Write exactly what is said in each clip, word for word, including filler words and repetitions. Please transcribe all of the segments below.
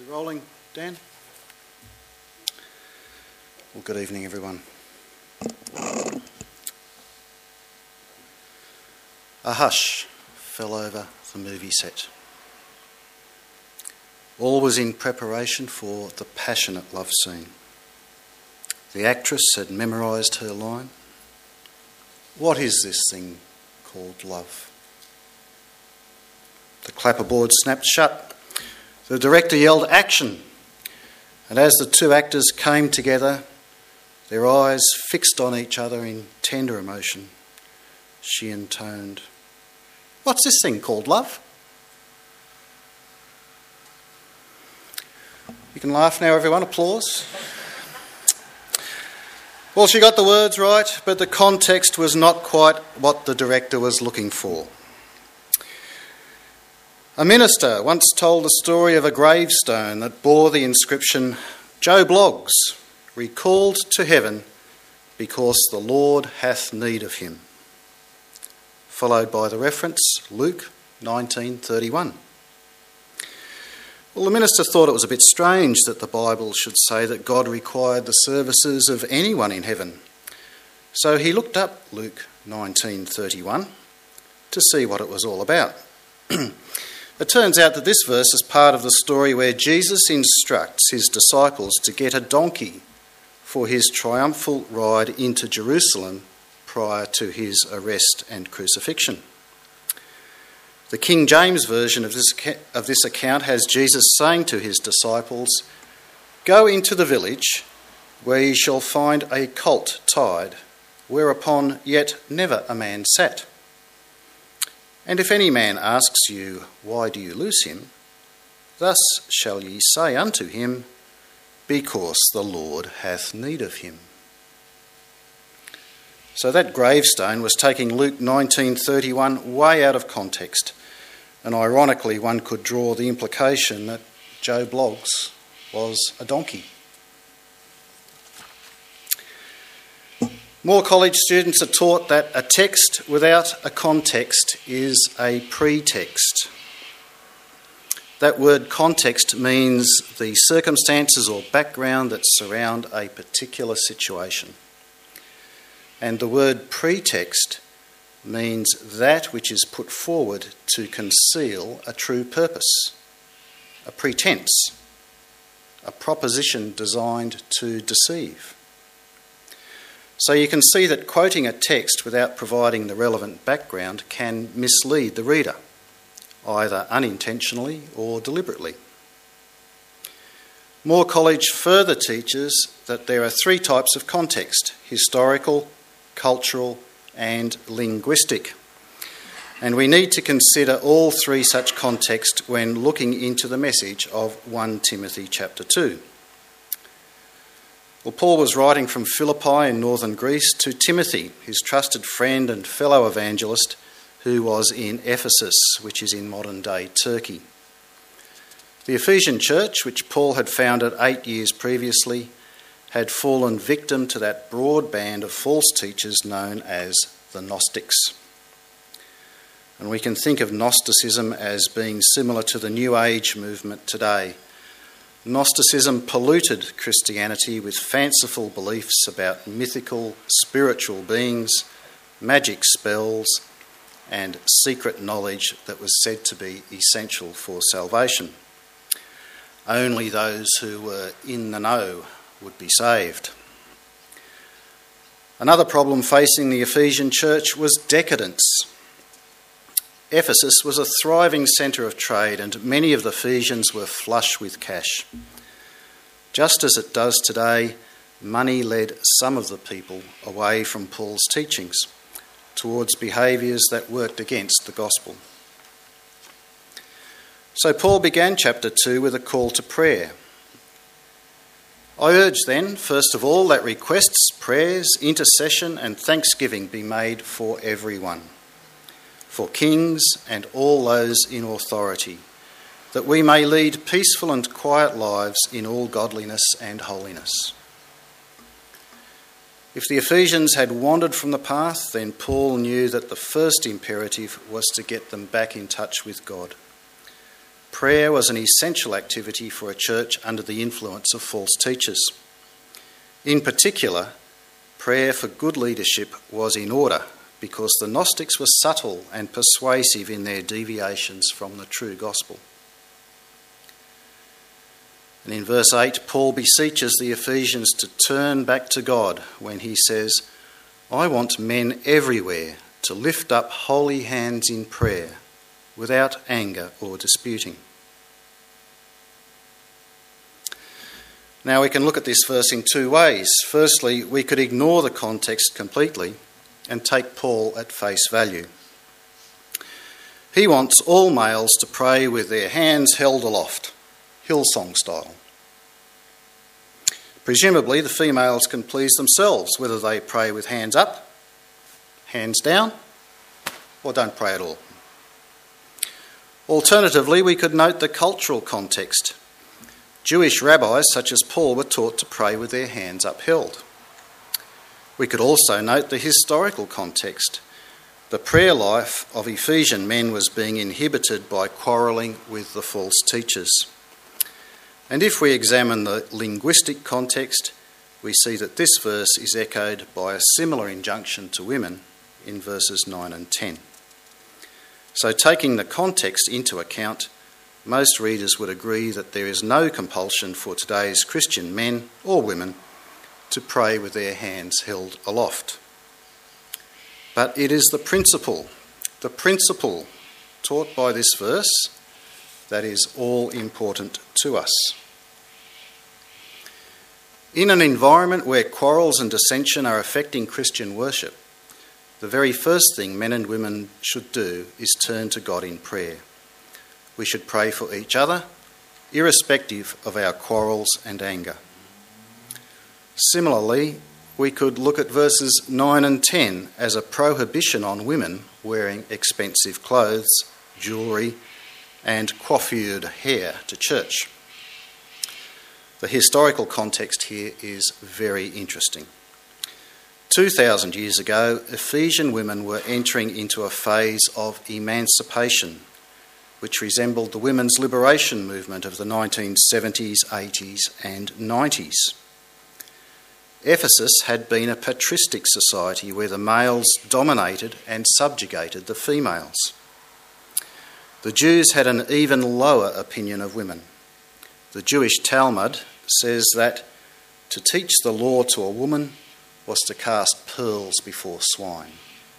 Rolling, Dan? Well, good evening, everyone. A hush fell over the movie set. All was in preparation for the passionate love scene. The actress had memorised her line. What is this thing called love? The clapperboard snapped shut. The director yelled, "Action!" And as the two actors came together, their eyes fixed on each other in tender emotion, she intoned, "What's this thing called love?" You can laugh now, everyone. Applause. Well, she got the words right, but the context was not quite what the director was looking for. A minister once told the story of a gravestone that bore the inscription, "Joe Bloggs, recalled to heaven because the Lord hath need of him," followed by the reference, Luke nineteen thirty-one. Well, the minister thought it was a bit strange that the Bible should say that God required the services of anyone in heaven. So he looked up Luke nineteen thirty-one to see what it was all about. It turns out that this verse is part of the story where Jesus instructs his disciples to get a donkey for his triumphal ride into Jerusalem prior to his arrest and crucifixion. The King James version of this, of this account has Jesus saying to his disciples, "Go into the village where ye shall find a colt tied, whereupon yet never a man sat. And if any man asks you, why do you loose him? Thus shall ye say unto him, because the Lord hath need of him." So that gravestone was taking Luke nineteen thirty-one way out of context. And ironically, one could draw the implication that Joe Bloggs was a donkey. More college students are taught that a text without a context is a pretext. That word context means the circumstances or background that surround a particular situation. And the word pretext means that which is put forward to conceal a true purpose, a pretense, a proposition designed to deceive. So you can see that quoting a text without providing the relevant background can mislead the reader, either unintentionally or deliberately. Moore College further teaches that there are three types of context: historical, cultural, and linguistic. And we need to consider all three such contexts when looking into the message of First Timothy chapter two. Well, Paul was writing from Philippi in northern Greece to Timothy, his trusted friend and fellow evangelist, who was in Ephesus, which is in modern-day Turkey. The Ephesian church, which Paul had founded eight years previously, had fallen victim to that broad band of false teachers known as the Gnostics. And we can think of Gnosticism as being similar to the New Age movement today. Gnosticism polluted Christianity with fanciful beliefs about mythical, spiritual beings, magic spells, and secret knowledge that was said to be essential for salvation. Only those who were in the know would be saved. Another problem facing the Ephesian church was decadence. Ephesus was a thriving centre of trade, and many of the Ephesians were flush with cash. Just as it does today, money led some of the people away from Paul's teachings towards behaviours that worked against the gospel. So Paul began chapter two with a call to prayer. I urge then, first of all, that requests, prayers, intercession and thanksgiving be made for everyone, for kings and all those in authority, that we may lead peaceful and quiet lives in all godliness and holiness. If the Ephesians had wandered from the path, then Paul knew that the first imperative was to get them back in touch with God. prayer was an essential activity for a church under the influence of false teachers. In particular, prayer for good leadership was in order because the Gnostics were subtle and persuasive in their deviations from the true gospel. And in verse eight, Paul beseeches the Ephesians to turn back to God when he says, I want men everywhere to lift up holy hands in prayer without anger or disputing. Now we can look at this verse in two ways. Firstly, we could ignore the context completely and take Paul at face value. He wants all males to pray with their hands held aloft, Hillsong style. Presumably the females can please themselves whether they pray with hands up, hands down, or don't pray at all. Alternatively, we could note the cultural context. Jewish rabbis such as Paul were taught to pray with their hands upheld. We could also note the historical context. The prayer life of Ephesian men was being inhibited by quarrelling with the false teachers. And if we examine the linguistic context, we see that this verse is echoed by a similar injunction to women in verses nine and ten. So taking the context into account, most readers would agree that there is no compulsion for today's Christian men or women to pray with their hands held aloft. But it is the principle, the principle taught by this verse that is all important to us. In an environment where quarrels and dissension are affecting Christian worship, the very first thing men and women should do is turn to God in prayer. We should pray for each other, irrespective of our quarrels and anger. Similarly, we could look at verses nine and ten as a prohibition on women wearing expensive clothes, jewellery, and coiffured hair to church. The historical context here is very interesting. Two thousand years ago, Ephesian women were entering into a phase of emancipation, which resembled the women's liberation movement of the nineteen seventies, eighties and nineties. Ephesus had been a patristic society where the males dominated and subjugated the females. The Jews had an even lower opinion of women. The Jewish Talmud says that to teach the law to a woman was to cast pearls before swine.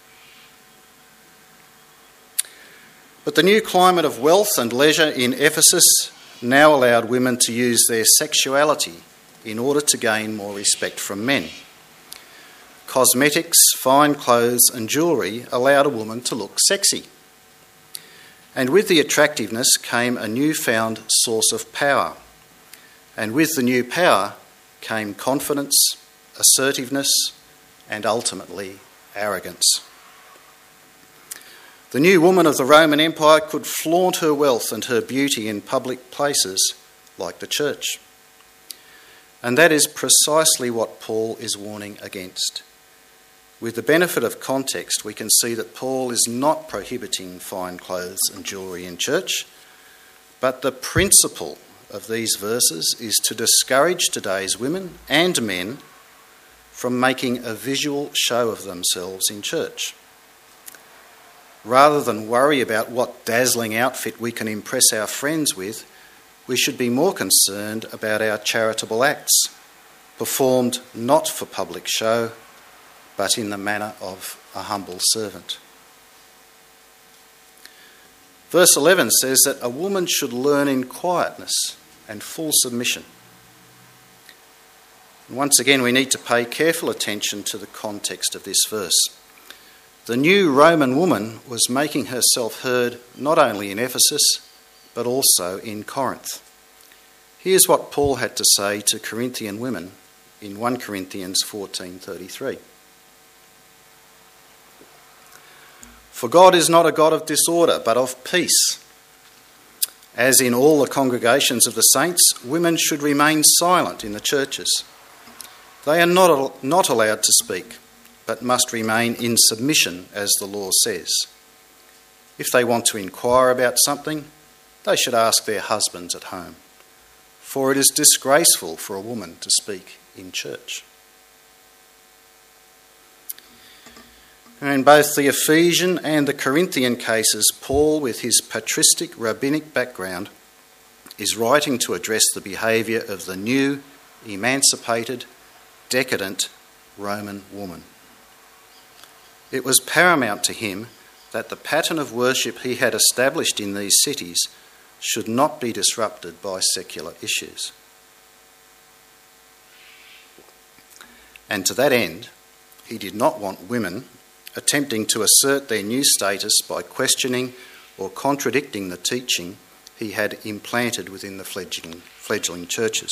But the new climate of wealth and leisure in Ephesus now allowed women to use their sexuality in order to gain more respect from men. Cosmetics, fine clothes and jewellery allowed a woman to look sexy. And with the attractiveness came a newfound source of power. And with the new power came confidence, assertiveness, and ultimately arrogance. The new woman of the Roman Empire could flaunt her wealth and her beauty in public places like the church. And that is precisely what Paul is warning against. With the benefit of context, we can see that Paul is not prohibiting fine clothes and jewellery in church, but the principle of these verses is to discourage today's women and men from making a visual show of themselves in church. Rather than worry about what dazzling outfit we can impress our friends with, we should be more concerned about our charitable acts, performed not for public show, but in the manner of a humble servant. Verse eleven says that a woman should learn in quietness and full submission. And once again, we need to pay careful attention to the context of this verse. The new Roman woman was making herself heard not only in Ephesus, but also in Corinth. Here's what Paul had to say to Corinthian women in First Corinthians fourteen thirty-three. For God is not a God of disorder, but of peace. As in all the congregations of the saints, women should remain silent in the churches. They are not, not allowed to speak, but must remain in submission, as the law says. If they want to inquire about something, they should ask their husbands at home, for it is disgraceful for a woman to speak in church. In both the Ephesian and the Corinthian cases, Paul, with his patristic rabbinic background, is writing to address the behaviour of the new, emancipated, decadent Roman woman. It was paramount to him that the pattern of worship he had established in these cities should not be disrupted by secular issues. And to that end, he did not want women attempting to assert their new status by questioning or contradicting the teaching he had implanted within the fledgling, fledgling churches.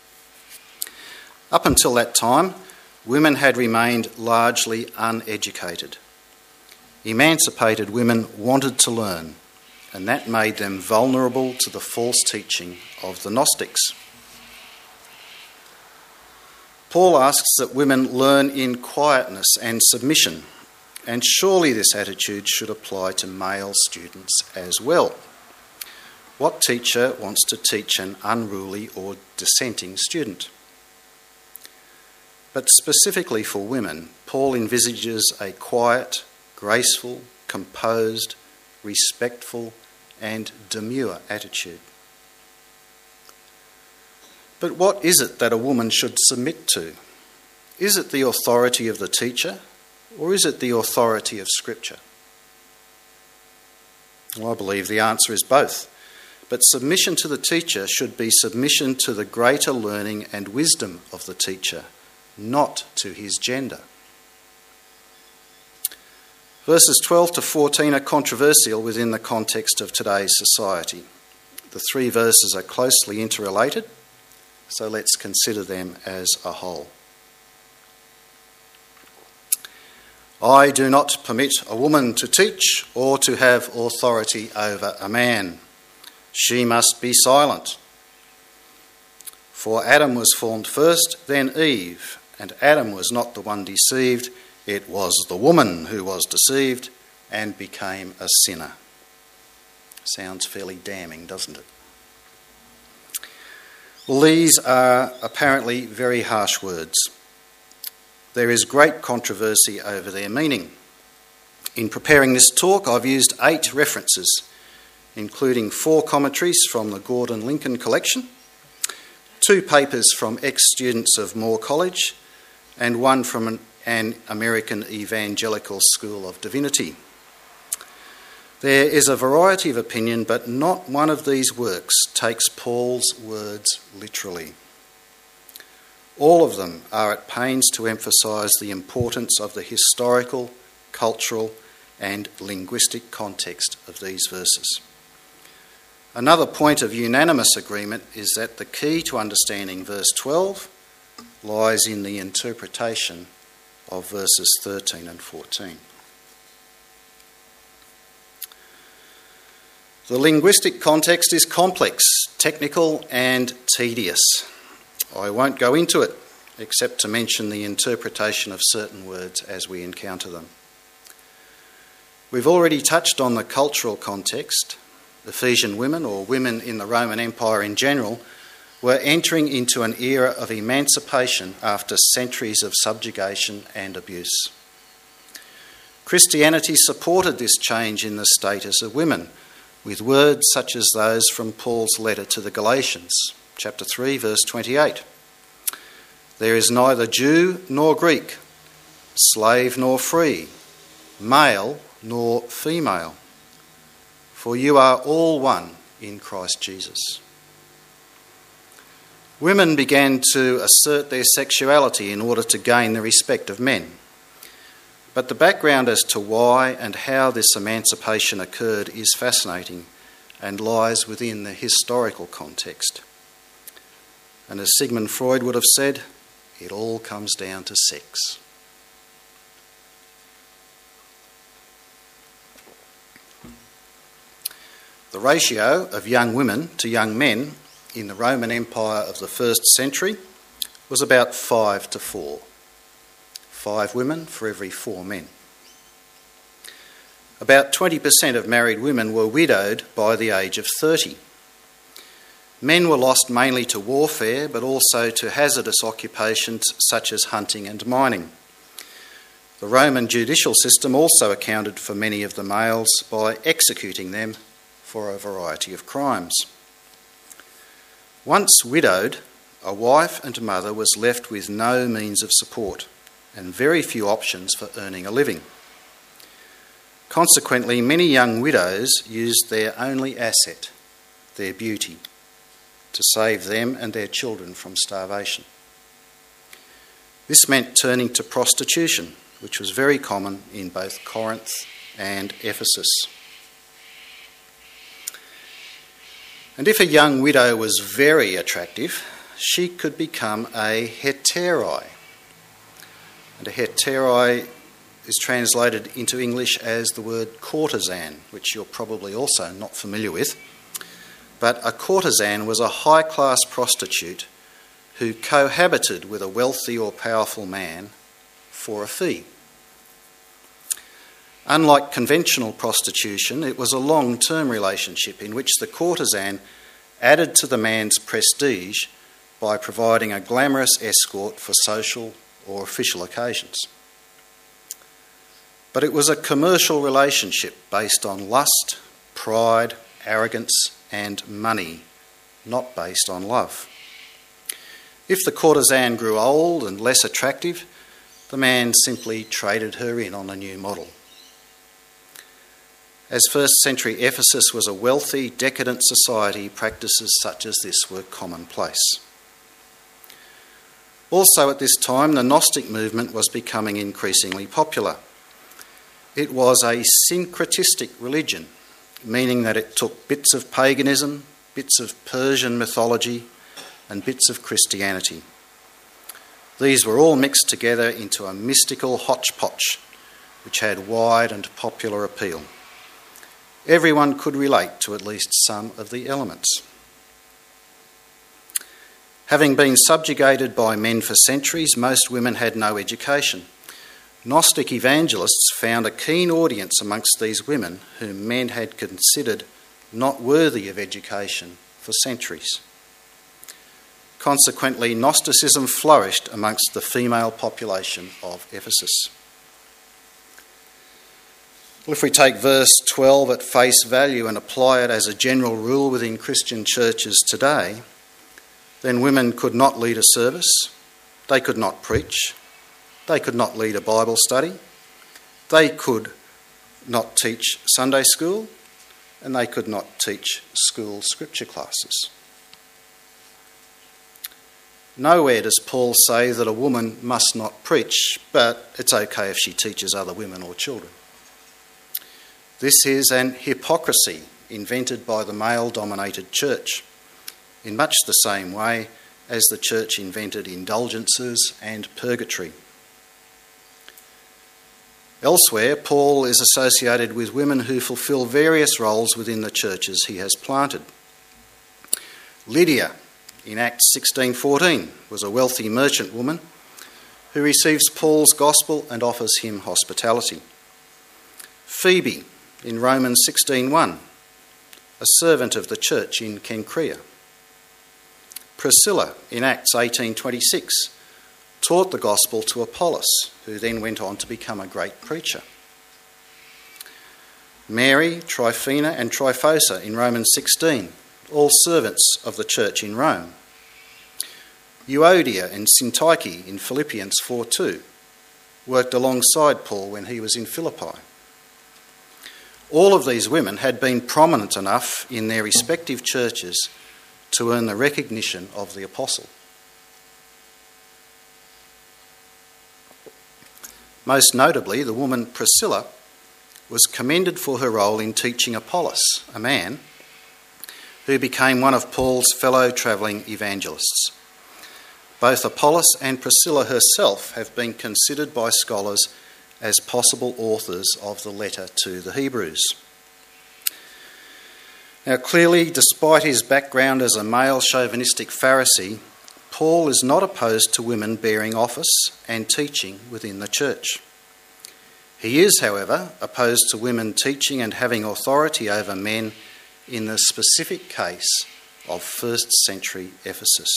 Up until that time, women had remained largely uneducated. Emancipated women wanted to learn, and that made them vulnerable to the false teaching of the Gnostics. Paul asks that women learn in quietness and submission, and surely this attitude should apply to male students as well. What teacher wants to teach an unruly or dissenting student? But specifically for women, Paul envisages a quiet, graceful, composed, respectful, and demure attitude. But what is it that a woman should submit to? Is it the authority of the teacher, or is it the authority of Scripture? Well, I believe the answer is both. But submission to the teacher should be submission to the greater learning and wisdom of the teacher, not to his gender. Verses twelve to fourteen are controversial within the context of today's society. The three verses are closely interrelated, so let's consider them as a whole. I do not permit a woman to teach or to have authority over a man. She must be silent. For Adam was formed first, then Eve, and Adam was not the one deceived, it was the woman who was deceived and became a sinner. Sounds fairly damning, doesn't it? Well, these are apparently very harsh words. There is great controversy over their meaning. In preparing this talk, I've used eight references, including four commentaries from the Gordon Lincoln collection, two papers from ex-students of Moore College, and one from an, an American Evangelical School of Divinity. There is a variety of opinion, but not one of these works takes Paul's words literally. All of them are at pains to emphasise the importance of the historical, cultural, and linguistic context of these verses. Another point of unanimous agreement is that the key to understanding verse twelve lies in the interpretation of verses thirteen and fourteen. The linguistic context is complex, technical, and tedious. I won't go into it, except to mention the interpretation of certain words as we encounter them. We've already touched on the cultural context. Ephesian women, or women in the Roman Empire in general, were entering into an era of emancipation after centuries of subjugation and abuse. Christianity supported this change in the status of women, with words such as those from Paul's letter to the Galatians, chapter three, verse twenty-eight. There is neither Jew nor Greek, slave nor free, male nor female, for you are all one in Christ Jesus. Women began to assert their sexuality in order to gain the respect of men. But the background as to why and how this emancipation occurred is fascinating and lies within the historical context. And as Sigmund Freud would have said, it all comes down to sex. The ratio of young women to young men in the Roman Empire of the first century was about five to four. Five women for every four men. About twenty percent of married women were widowed by the age of thirty. Men were lost mainly to warfare, but also to hazardous occupations such as hunting and mining. The Roman judicial system also accounted for many of the males by executing them for a variety of crimes. Once widowed, a wife and mother was left with no means of support and very few options for earning a living. Consequently, many young widows used their only asset, their beauty, to save them and their children from starvation. This meant turning to prostitution, which was very common in both Corinth and Ephesus. And if a young widow was very attractive, she could become a heterai. And a heterai is translated into English as the word courtesan, which you're probably also not familiar with. But a courtesan was a high-class prostitute who cohabited with a wealthy or powerful man for a fee. Unlike conventional prostitution, it was a long-term relationship in which the courtesan added to the man's prestige by providing a glamorous escort for social or official occasions. But it was a commercial relationship based on lust, pride, arrogance, and money, not based on love. If the courtesan grew old and less attractive, the man simply traded her in on a new model. As first century Ephesus was a wealthy, decadent society, practices such as this were commonplace. Also at this time, the Gnostic movement was becoming increasingly popular. It was a syncretistic religion, meaning that it took bits of paganism, bits of Persian mythology, and bits of Christianity. These were all mixed together into a mystical hodgepodge, which had wide and popular appeal. Everyone could relate to at least some of the elements. Having been subjugated by men for centuries, most women had no education. Gnostic evangelists found a keen audience amongst these women whom men had considered not worthy of education for centuries. Consequently, Gnosticism flourished amongst the female population of Ephesus. Well, if we take verse twelve at face value and apply it as a general rule within Christian churches today, then women could not lead a service, they could not preach, they could not lead a Bible study, they could not teach Sunday school, and they could not teach school scripture classes. Nowhere does Paul say that a woman must not preach, but it's okay if she teaches other women or children. This is an hypocrisy invented by the male-dominated church, in much the same way as the church invented indulgences and purgatory. Elsewhere, Paul is associated with women who fulfill various roles within the churches he has planted. Lydia, in Acts sixteen fourteen, was a wealthy merchant woman who receives Paul's gospel and offers him hospitality. Phoebe, in Romans sixteen one, a servant of the church in Cenchrea. Priscilla, in Acts eighteen twenty-six, taught the gospel to Apollos, who then went on to become a great preacher. Mary, Tryphena and Tryphosa in Romans sixteen, all servants of the church in Rome. Euodia and Syntyche in Philippians four two, worked alongside Paul when he was in Philippi. All of these women had been prominent enough in their respective churches to earn the recognition of the apostle. Most notably, the woman Priscilla was commended for her role in teaching Apollos, a man who became one of Paul's fellow travelling evangelists. Both Apollos and Priscilla herself have been considered by scholars as possible authors of the letter to the Hebrews. Now, clearly, despite his background as a male chauvinistic Pharisee, Paul is not opposed to women bearing office and teaching within the church. He is, however, opposed to women teaching and having authority over men in the specific case of first century Ephesus.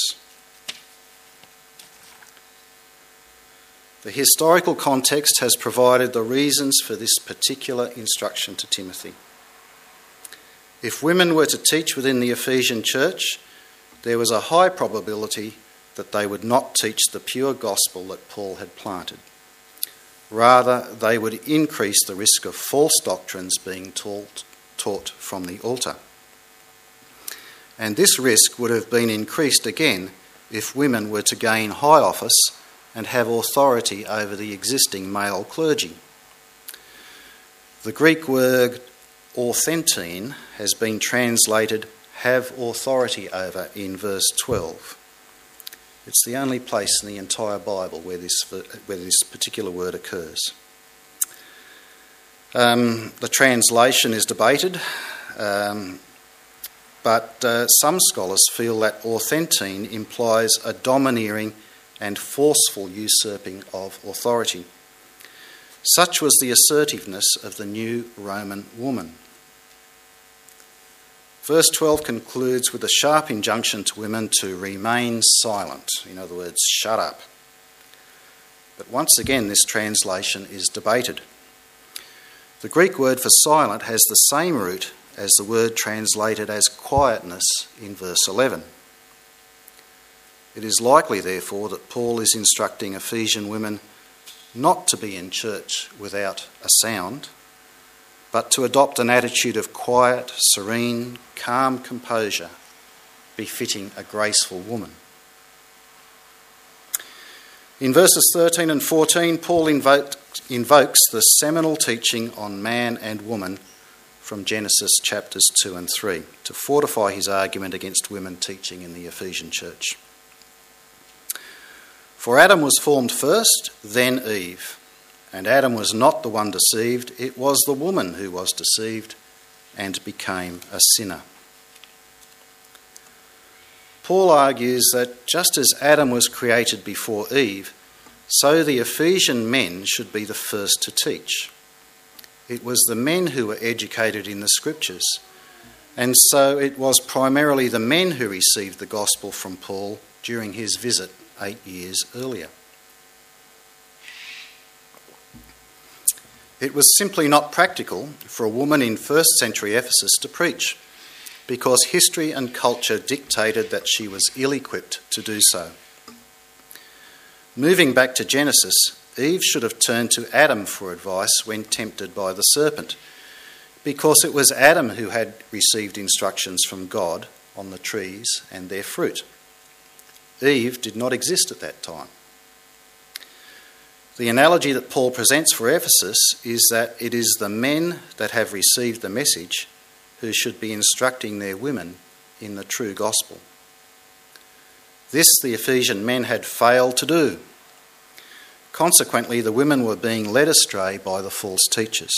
The historical context has provided the reasons for this particular instruction to Timothy. If women were to teach within the Ephesian church, there was a high probability that they would not teach the pure gospel that Paul had planted. Rather, they would increase the risk of false doctrines being taught, taught from the altar. And this risk would have been increased again if women were to gain high office and have authority over the existing male clergy. The Greek word authentine has been translated have authority over in verse twelve. It's the only place in the entire Bible where this, where this particular word occurs. Um, the translation is debated, um, but uh, some scholars feel that authentine implies a domineering and forceful usurping of authority. Such was the assertiveness of the new Roman woman. Verse twelve concludes with a sharp injunction to women to remain silent. In other words, shut up. But once again, this translation is debated. The Greek word for silent has the same root as the word translated as quietness in verse eleven. It is likely, therefore, that Paul is instructing Ephesian women not to be in church without a sound, but to adopt an attitude of quiet, serene, calm composure, befitting a graceful woman. In verses thirteen and fourteen, Paul invoked, invokes the seminal teaching on man and woman from Genesis chapters two and three to fortify his argument against women teaching in the Ephesian church. For Adam was formed first, then Eve. And Adam was not the one deceived, it was the woman who was deceived and became a sinner. Paul argues that just as Adam was created before Eve, so the Ephesian men should be the first to teach. It was the men who were educated in the scriptures, and so it was primarily the men who received the gospel from Paul during his visit eight years earlier. It was simply not practical for a woman in first century Ephesus to preach, because history and culture dictated that she was ill-equipped to do so. Moving back to Genesis, Eve should have turned to Adam for advice when tempted by the serpent, because it was Adam who had received instructions from God on the trees and their fruit. Eve did not exist at that time. The analogy that Paul presents for Ephesus is that it is the men that have received the message who should be instructing their women in the true gospel. This the Ephesian men had failed to do. Consequently, the women were being led astray by the false teachers.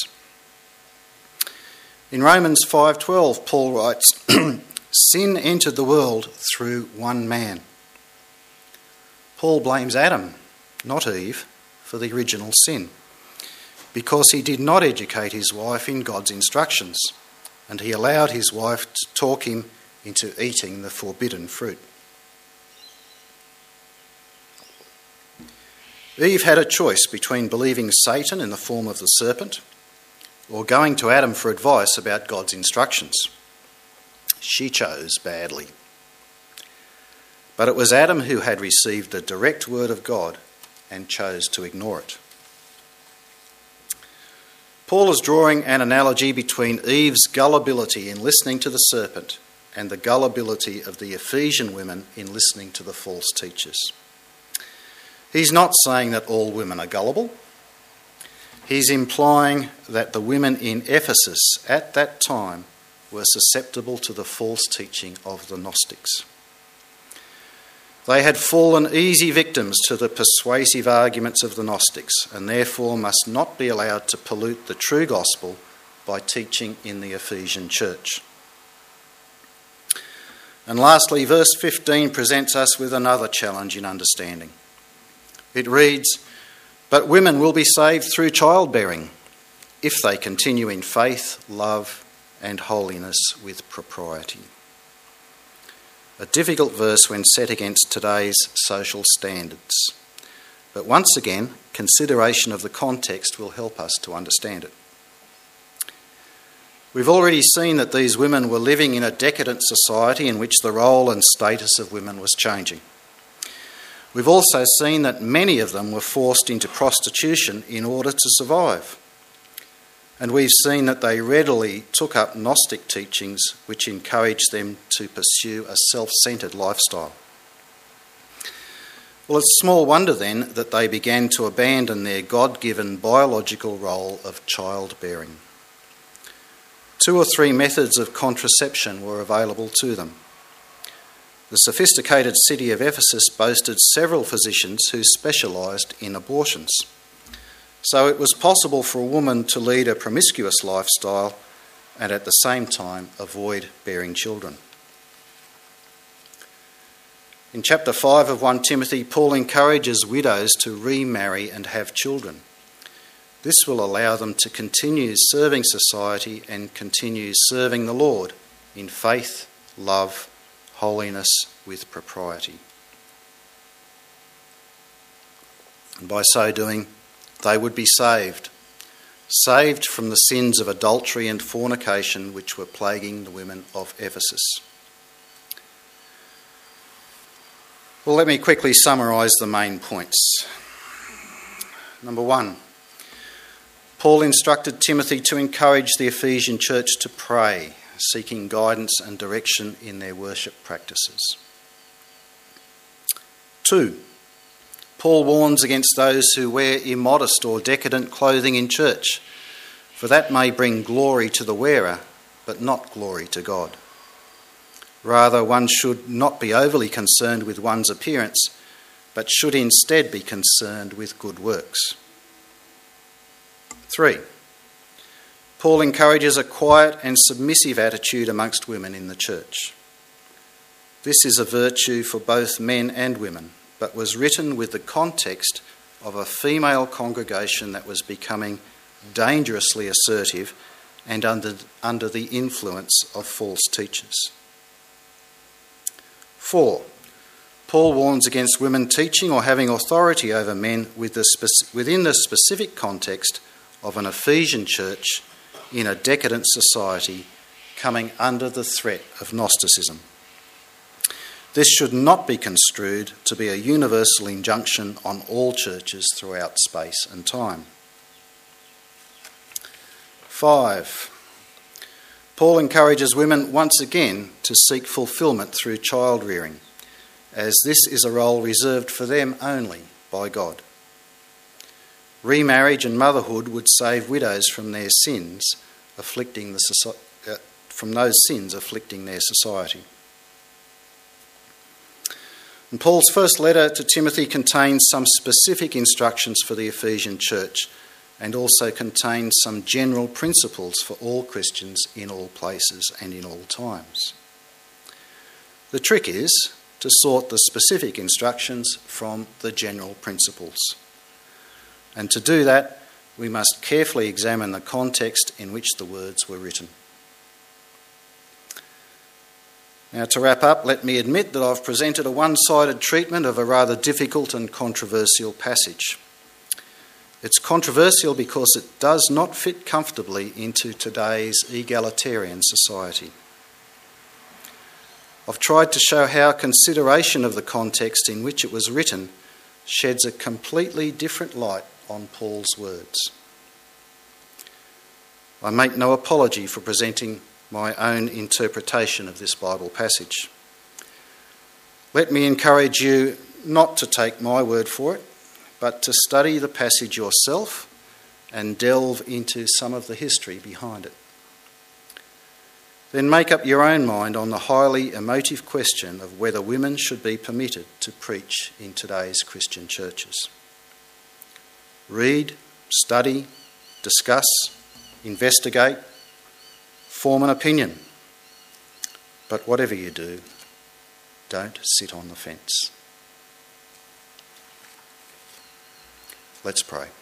In Romans five twelve, Paul writes, "Sin entered the world through one man." Paul blames Adam, not Eve, for the original sin, because he did not educate his wife in God's instructions, and he allowed his wife to talk him into eating the forbidden fruit. Eve had a choice between believing Satan in the form of the serpent or going to Adam for advice about God's instructions. She chose badly. But it was Adam who had received the direct word of God and chose to ignore it. Paul is drawing an analogy between Eve's gullibility in listening to the serpent and the gullibility of the Ephesian women in listening to the false teachers. He's not saying that all women are gullible. He's implying that the women in Ephesus at that time were susceptible to the false teaching of the Gnostics. They had fallen easy victims to the persuasive arguments of the Gnostics and therefore must not be allowed to pollute the true gospel by teaching in the Ephesian church. And lastly, verse fifteen presents us with another challenge in understanding. It reads, But women will be saved through childbearing if they continue in faith, love, and holiness with propriety. A difficult verse when set against today's social standards. But once again, consideration of the context will help us to understand it. We've already seen that these women were living in a decadent society in which the role and status of women was changing. We've also seen that many of them were forced into prostitution in order to survive. And we've seen that they readily took up Gnostic teachings which encouraged them to pursue a self-centred lifestyle. Well, it's small wonder then that they began to abandon their God-given biological role of childbearing. Two or three methods of contraception were available to them. The sophisticated city of Ephesus boasted several physicians who specialised in abortions. So it was possible for a woman to lead a promiscuous lifestyle and at the same time avoid bearing children. In chapter five of First Timothy, Paul encourages widows to remarry and have children. This will allow them to continue serving society and continue serving the Lord in faith, love, holiness with propriety. And by so doing, they would be saved, saved from the sins of adultery and fornication which were plaguing the women of Ephesus. Well, let me quickly summarise the main points. Number one, Paul instructed Timothy to encourage the Ephesian church to pray, seeking guidance and direction in their worship practices. Two, Paul warns against those who wear immodest or decadent clothing in church, for that may bring glory to the wearer, but not glory to God. Rather, one should not be overly concerned with one's appearance, but should instead be concerned with good works. Three, Paul encourages a quiet and submissive attitude amongst women in the church. This is a virtue for both men and women, but was written with the context of a female congregation that was becoming dangerously assertive and under, under the influence of false teachers. Four, Paul warns against women teaching or having authority over men with the spec- within the specific context of an Ephesian church in a decadent society coming under the threat of Gnosticism. This should not be construed to be a universal injunction on all churches throughout space and time. Five, Paul encourages women once again to seek fulfilment through child rearing, as this is a role reserved for them only by God. Remarriage and motherhood would save widows from their sins, afflicting the soci- uh, from those sins afflicting their society. And Paul's first letter to Timothy contains some specific instructions for the Ephesian church and also contains some general principles for all Christians in all places and in all times. The trick is to sort the specific instructions from the general principles. And to do that, we must carefully examine the context in which the words were written. Now, to wrap up, let me admit that I've presented a one-sided treatment of a rather difficult and controversial passage. It's controversial because it does not fit comfortably into today's egalitarian society. I've tried to show how consideration of the context in which it was written sheds a completely different light on Paul's words. I make no apology for presenting my own interpretation of this Bible passage. Let me encourage you not to take my word for it, but to study the passage yourself and delve into some of the history behind it. Then make up your own mind on the highly emotive question of whether women should be permitted to preach in today's Christian churches. Read, study, discuss, investigate, form an opinion. But whatever you do, don't sit on the fence. Let's pray.